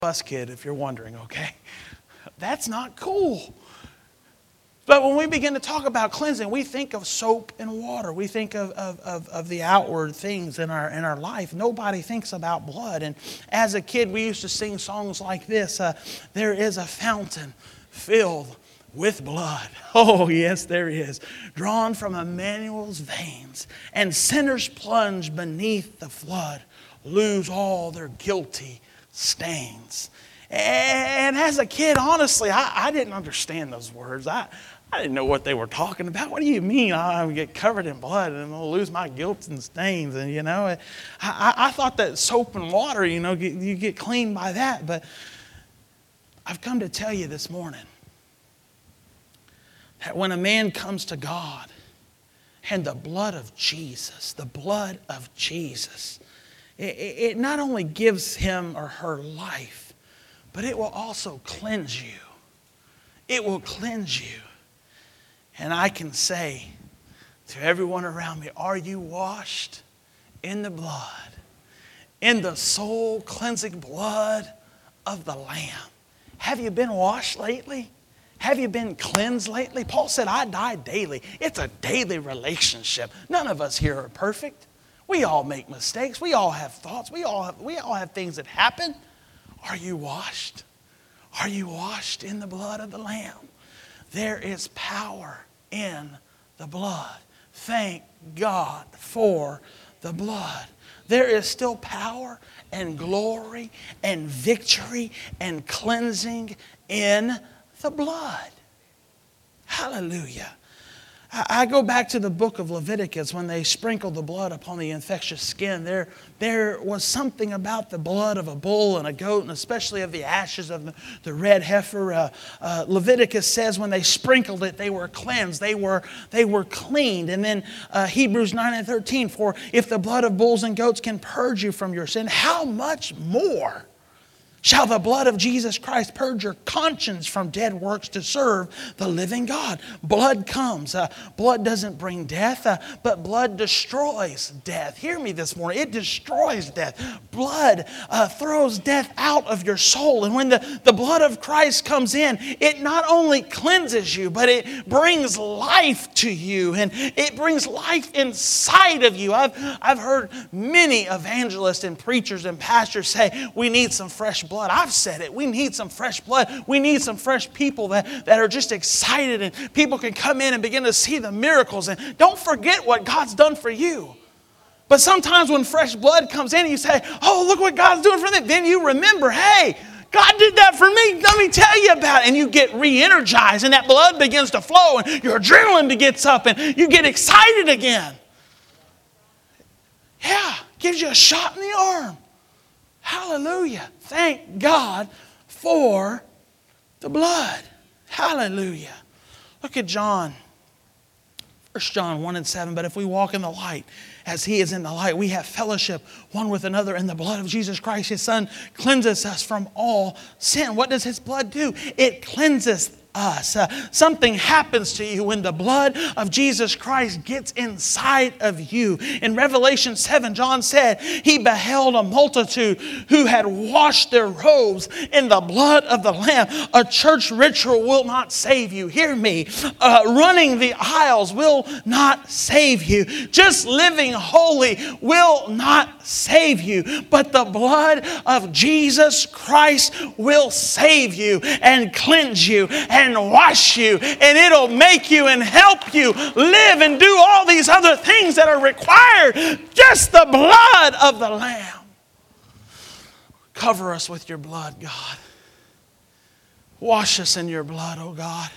bus kid, if you're wondering, okay? That's not cool. But when we begin to talk about cleansing, we think of soap and water. We think of the outward things in our life. Nobody thinks about blood. And as a kid, we used to sing songs like this. There is a fountain filled with blood. Oh, yes, there is. Drawn from Emmanuel's veins. And sinners plunge beneath the flood, lose all their guilty stains. And as a kid, honestly, I didn't understand those words. I didn't know what they were talking about. What do you mean I get covered in blood and I'll lose my guilt and stains? And, I thought that soap and water, you get clean by that. But I've come to tell you this morning that when a man comes to God and the blood of Jesus, it not only gives him or her life, but it will also cleanse you. It will cleanse you. And I can say to everyone around me, are you washed in the blood, in the soul cleansing blood of the Lamb? Have you been washed lately? Have you been cleansed lately? Paul said, I die daily. It's a daily relationship. None of us here are perfect. We all make mistakes. We all have thoughts. We all have things that happen. Are you washed? Are you washed in the blood of the Lamb? There is power in the blood. Thank God for the blood. There is still power and glory and victory and cleansing in the blood. Hallelujah. I go back to the book of Leviticus when they sprinkled the blood upon the infectious skin. There was something about the blood of a bull and a goat, and especially of the ashes of the red heifer. Leviticus says when they sprinkled it, they were cleansed. They were cleaned. And then Hebrews 9:13, for if the blood of bulls and goats can purge you from your sin, how much more shall the blood of Jesus Christ purge your conscience from dead works to serve the living God? Blood comes. Blood doesn't bring death, but blood destroys death. Hear me this morning. It destroys death. Blood throws death out of your soul. And when the blood of Christ comes in, it not only cleanses you, but it brings life to you. And it brings life inside of you. I've heard many evangelists and preachers and pastors say, we need some fresh blood. I've said it. We need some fresh blood. We need some fresh people that are just excited, and people can come in and begin to see the miracles. And don't forget what God's done for you. But sometimes when fresh blood comes in, you say, oh, look what God's doing for them. Then you remember, hey, God did that for me. Let me tell you about it. And you get re-energized, and that blood begins to flow, and your adrenaline gets up, and you get excited again. Yeah, gives you a shot in the arm. Hallelujah. Thank God for the blood. Hallelujah. Look at John. 1 John 1:7. But if we walk in the light as He is in the light, we have fellowship one with another, and the blood of Jesus Christ, His Son, cleanses us from all sin. What does His blood do? It cleanses us. Something happens to you when the blood of Jesus Christ gets inside of you. In Revelation 7, John said he beheld a multitude who had washed their robes in the blood of the Lamb. A church ritual will not save you. Hear me. Running the aisles will not save you. Just living holy will not save you. But the blood of Jesus Christ will save you and cleanse you and wash you, and it'll make you and help you live and do all these other things that are required. Just the blood of the Lamb. Cover us with your blood, God. Wash us in your blood, oh God.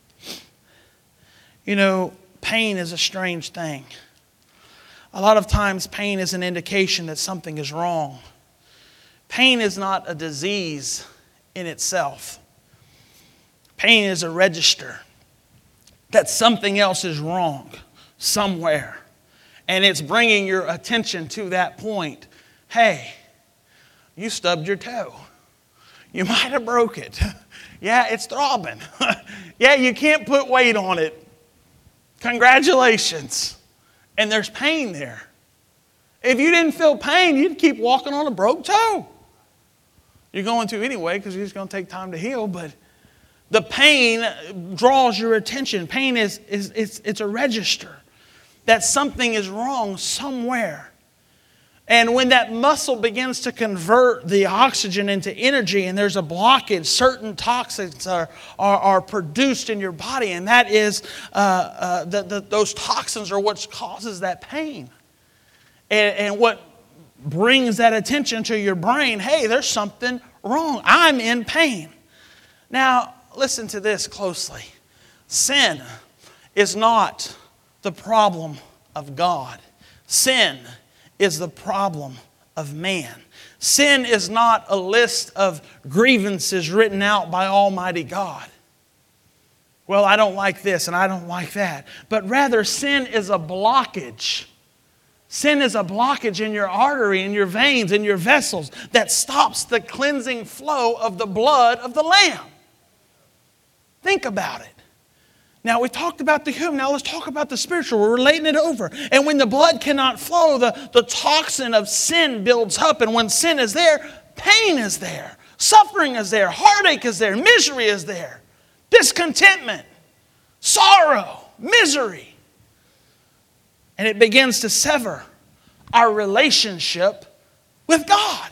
Pain is a strange thing. A lot of times pain is an indication that something is wrong. Pain is not a disease in itself. Pain is a register that something else is wrong somewhere. And it's bringing your attention to that point. Hey, you stubbed your toe. You might have broke it. Yeah, it's throbbing. Yeah, you can't put weight on it. Congratulations. And there's pain there. If you didn't feel pain, you'd keep walking on a broke toe. You're going to anyway because it's going to take time to heal, but the pain draws your attention. Pain it's a register that something is wrong somewhere. And when that muscle begins to convert the oxygen into energy and there's a blockage, certain toxins are produced in your body. And that is, those toxins are what causes that pain. And what brings that attention to your brain, hey, there's something wrong. I'm in pain. Now, listen to this closely. Sin is not the problem of God. Sin is the problem of man. Sin is not a list of grievances written out by Almighty God. Well, I don't like this and I don't like that. But rather, sin is a blockage. Sin is a blockage in your artery, in your veins, in your vessels that stops the cleansing flow of the blood of the Lamb. Think about it. Now, we talked about the human. Now, let's talk about the spiritual. We're relating it over. And when the blood cannot flow, the toxin of sin builds up. And when sin is there, pain is there. Suffering is there. Heartache is there. Misery is there. Discontentment. Sorrow. Misery. And it begins to sever our relationship with God.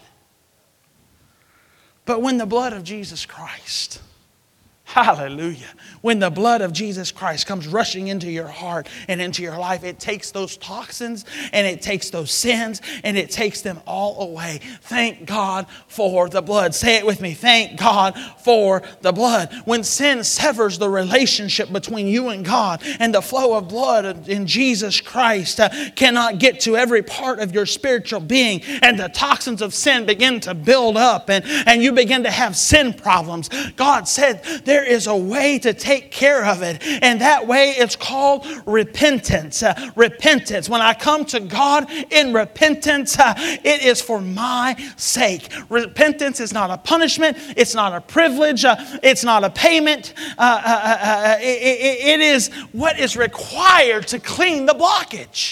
But when the blood of Jesus Christ, hallelujah, when the blood of Jesus Christ comes rushing into your heart and into your life, it takes those toxins and it takes those sins and it takes them all away. Thank God for the blood. Say it with me. Thank God for the blood. When sin severs the relationship between you and God and the flow of blood in Jesus Christ cannot get to every part of your spiritual being, and the toxins of sin begin to build up and you begin to have sin problems, God said there is a way to take care of it. And that way it's called repentance. Repentance. When I come to God in repentance, it is for my sake. Repentance is not a punishment. It's not a privilege. It's not a payment. It is what is required to clean the blockage.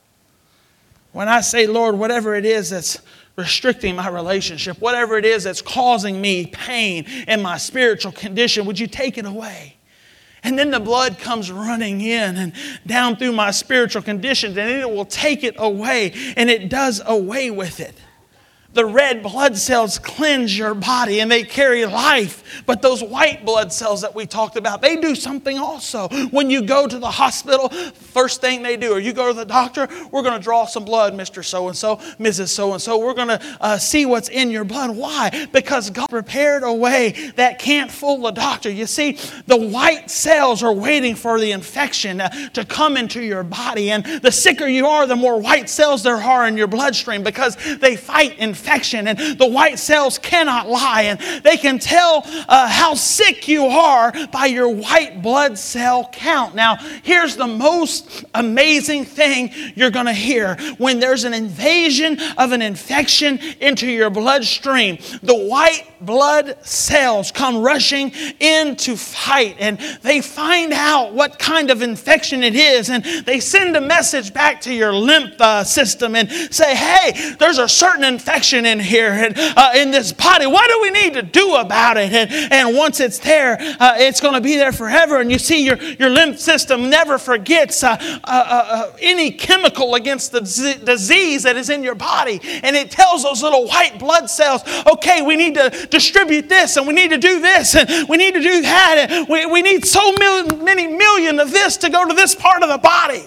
When I say, Lord, whatever it is that's restricting my relationship, whatever it is that's causing me pain in my spiritual condition, would you take it away? And then the blood comes running in and down through my spiritual conditions, and it will take it away, and it does away with it. The red blood cells cleanse your body and they carry life. But those white blood cells that we talked about, they do something also. When you go to the hospital, first thing they do, or you go to the doctor, we're going to draw some blood, Mr. So-and-so, Mrs. So-and-so. We're going to see what's in your blood. Why? Because God prepared a way that can't fool the doctor. You see, the white cells are waiting for the infection to come into your body. And the sicker you are, the more white cells there are in your bloodstream, because they fight infection. And the white cells cannot lie. And they can tell how sick you are by your white blood cell count. Now, here's the most amazing thing you're going to hear. When there's an invasion of an infection into your bloodstream, the white blood cells come rushing in to fight. And they find out what kind of infection it is. And they send a message back to your lymph system and say, hey, there's a certain infection in here and in this body. What do we need to do about it? And once it's there, it's going to be there forever. And you see, your lymph system never forgets any chemical against the disease that is in your body. And it tells those little white blood cells, okay, we need to distribute this, and we need to do this, and we need to do that. And we need so many million of this to go to this part of the body.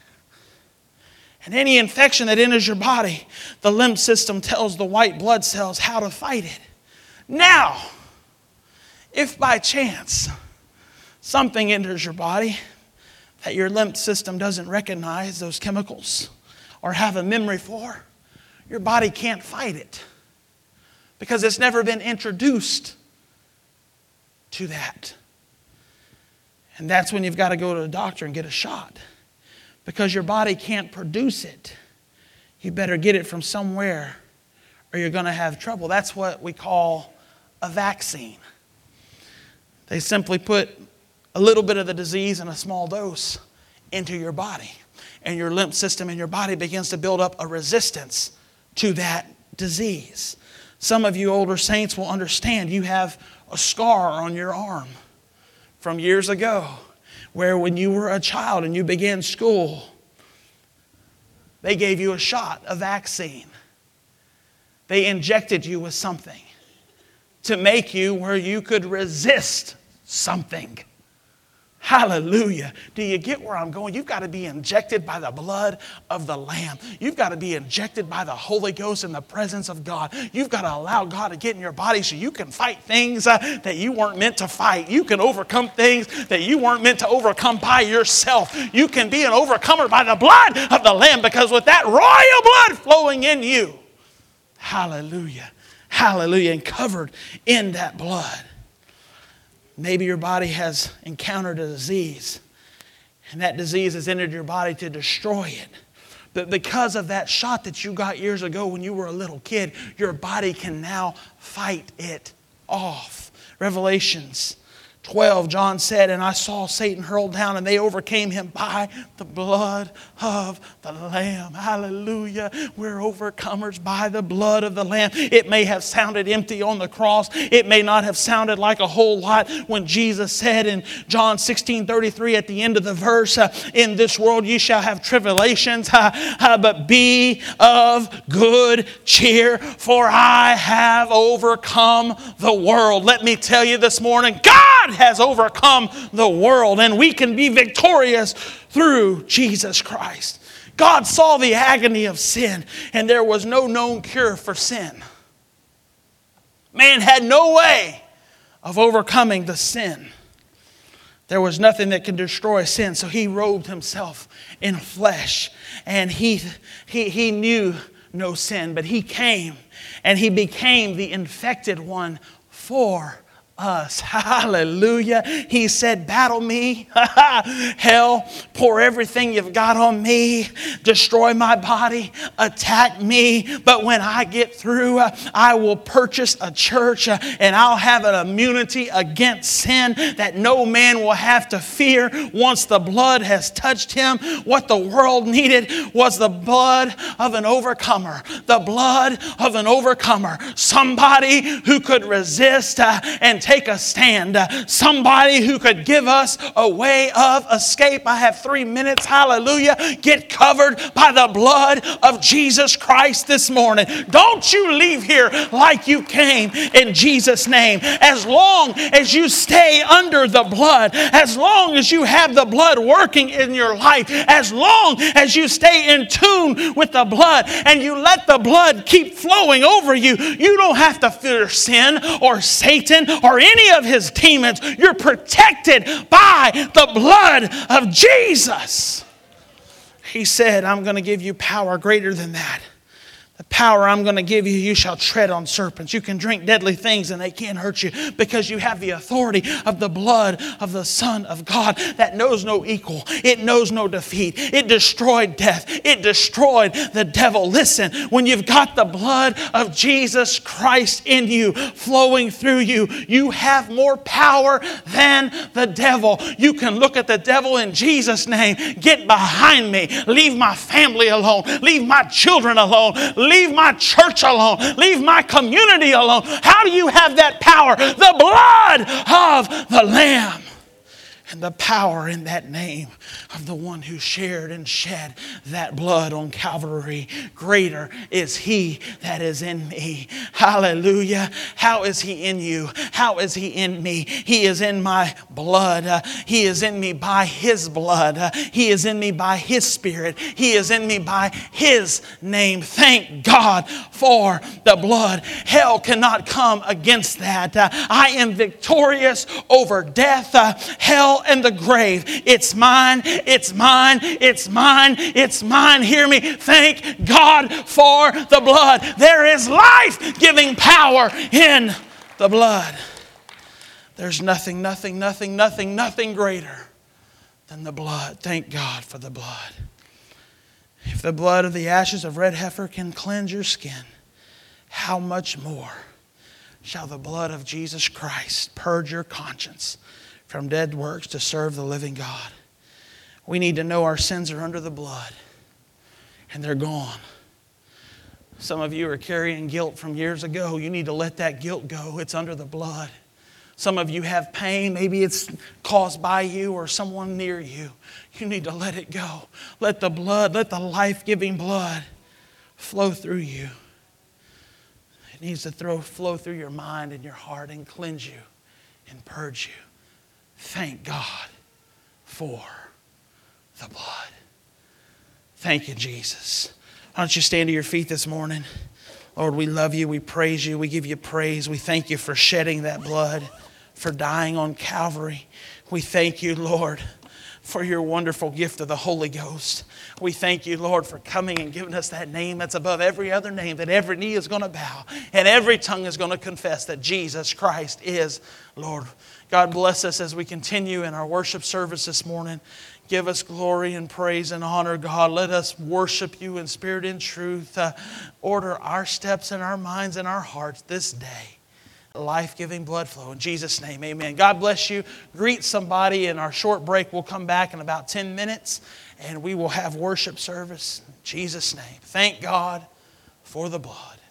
And any infection that enters your body, the lymph system tells the white blood cells how to fight it. Now, if by chance something enters your body that your lymph system doesn't recognize those chemicals or have a memory for, your body can't fight it because it's never been introduced to that. And that's when you've got to go to the doctor and get a shot. Because your body can't produce it. You better get it from somewhere or you're going to have trouble. That's what we call a vaccine. They simply put a little bit of the disease in a small dose into your body. And your lymph system in your body begins to build up a resistance to that disease. Some of you older saints will understand you have a scar on your arm from years ago where when you were a child and you began school, they gave you a shot, a vaccine. They injected you with something to make you where you could resist something. Hallelujah. Do you get where I'm going? You've got to be injected by the blood of the Lamb. You've got to be injected by the Holy Ghost in the presence of God. You've got to allow God to get in your body so you can fight things that you weren't meant to fight. You can overcome things that you weren't meant to overcome by yourself. You can be an overcomer by the blood of the Lamb, because with that royal blood flowing in you, hallelujah, hallelujah, and covered in that blood. Maybe your body has encountered a disease, and that disease has entered your body to destroy it. But because of that shot that you got years ago when you were a little kid, your body can now fight it off. Revelations 12, John said, "And I saw Satan hurled down, and they overcame him by the blood of the Lamb." Hallelujah. We're overcomers by the blood of the Lamb. It may have sounded empty on the cross. It may not have sounded like a whole lot when Jesus said in John 16:33 at the end of the verse, "In this world ye shall have tribulations, but be of good cheer, for I have overcome the world." Let me tell you this morning, God has overcome the world, and we can be victorious through Jesus Christ. God saw the agony of sin, and there was no known cure for sin. Man had no way of overcoming the sin. There was nothing that could destroy sin, so he robed himself in flesh, and he knew no sin, but he came and he became the infected one for us. Hallelujah. He said, "Battle me, hell, pour everything you've got on me, destroy my body, attack me, but when I get through, I will purchase a church and I'll have an immunity against sin that no man will have to fear once the blood has touched him." What the world needed was the blood of an overcomer. The blood of an overcomer. Somebody who could resist and take a stand. Somebody who could give us a way of escape. I have 3 minutes. Hallelujah. Get covered by the blood of Jesus Christ this morning. Don't you leave here like you came, in Jesus' name. As long as you stay under the blood, as long as you have the blood working in your life, as long as you stay in tune with the blood and you let the blood keep flowing over you, you don't have to fear sin or Satan or any of his demons. You're protected by the blood of Jesus. He said, "I'm going to give you power greater than that. The power I'm going to give you, you shall tread on serpents. You can drink deadly things and they can't hurt you, because you have the authority of the blood of the Son of God that knows no equal. It knows no defeat. It destroyed death. It destroyed the devil." Listen, when you've got the blood of Jesus Christ in you, flowing through you, you have more power than the devil. You can look at the devil in Jesus' name. "Get behind me. Leave my family alone. Leave my children alone. Leave my church alone. Leave my community alone." How do you have that power? The blood of the Lamb. And the power in that name of the one who shared and shed that blood on Calvary. Greater is he that is in me. Hallelujah. How is he in you? How is he in me? He is in my blood. He is in me by his blood. He is in me by his Spirit. He is in me by his name. Thank God for the blood. Hell cannot come against that. I am victorious over death, hell, and the grave. It's mine, it's mine, it's mine, it's mine. Hear me. Thank God for the blood. There is life-giving power in the blood. There's nothing greater than the blood. Thank God for the blood. If the blood of the ashes of red heifer can cleanse your skin, how much more shall the blood of Jesus Christ purge your conscience from dead works to serve the living God. We need to know our sins are under the blood and they're gone. Some of you are carrying guilt from years ago. You need to let that guilt go. It's under the blood. Some of you have pain. Maybe it's caused by you or someone near you. You need to let it go. Let the blood, let the life-giving blood flow through you. It needs to flow through your mind and your heart and cleanse you and purge you. Thank God for the blood. Thank you, Jesus. Why don't you stand to your feet this morning? Lord, we love you. We praise you. We give you praise. We thank you for shedding that blood, for dying on Calvary. We thank you, Lord, for your wonderful gift of the Holy Ghost. We thank you, Lord, for coming and giving us that name that's above every other name, that every knee is going to bow and every tongue is going to confess that Jesus Christ is Lord. God bless us as we continue in our worship service this morning. Give us glory and praise and honor, God. Let us worship you in spirit and truth. Order our steps and our minds and our hearts this day. Life-giving blood flow. In Jesus' name, amen. God bless you. Greet somebody in our short break. We'll come back in about 10 minutes and we will have worship service. In Jesus' name. Thank God for the blood.